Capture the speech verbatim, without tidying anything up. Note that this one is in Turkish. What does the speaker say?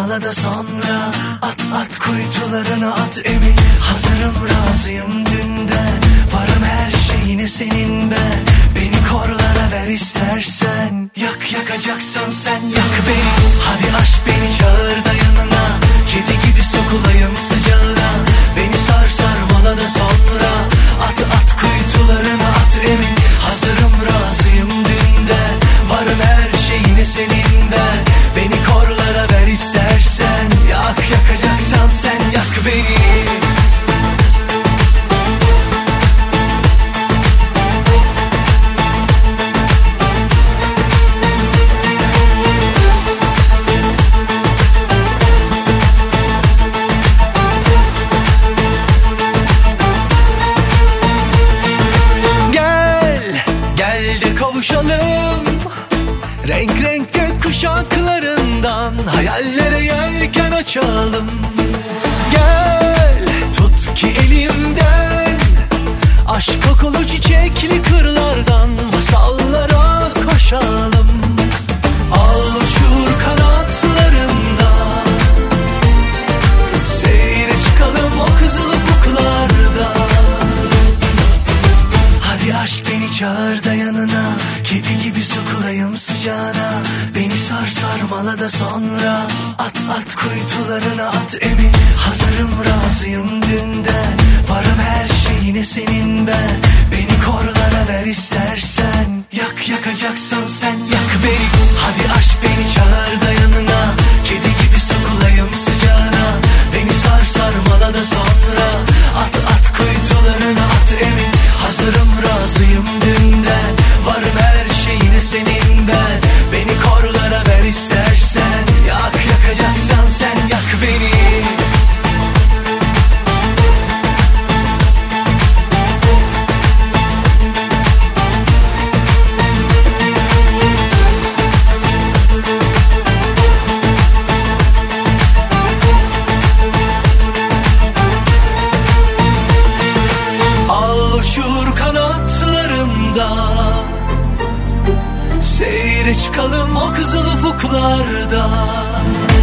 sarmala da sonra at at kuytularına at emin. Hazırım razıyım dünden, varım her şeyine senin ben. Beni korlara ver istersen, yak yakacaksan sen yak beni. Hadi aşk beni çağır da yanına, kedi gibi sokulayım sıcağına. Beni sar sarmala da sonra at at kuytularına at emin. Hazırım razıyım dünden, varım her şeyine senin ben. Beni korlara ver istersen, yak yakacaksan sen yak beni. Renk renk gök kuşaklarından hayallere yelken açalım. Gel tut ki elimden, aşk kokulu çiçekli kırlardan masallara koşalım. Al uçur kanatlarında, seyre çıkalım o kızıl ufuklarda. Hadi aşk beni çağır da yanına, kedi gibi sokulayım sıcağına. Beni sar sarmala da sonra at at kuytularına at emin. Hazırım razıyım dünden, varım her şeyine senin ben. Beni korlara ver istersen, yak yakacaksan sen yak beni. Hadi aşk beni çağır da yanına, kedi gibi sokulayım sıcağına. Beni sar sarmala da sonra at at kuytularına at emin. Hazırım razıyım dünden, varım her şeyine senin ben. Beni korlara ver istersen, yak yakacaksan sen yak beni. Al uçur kanatlarında, seyre çıkalım o kızıl ufuklarda.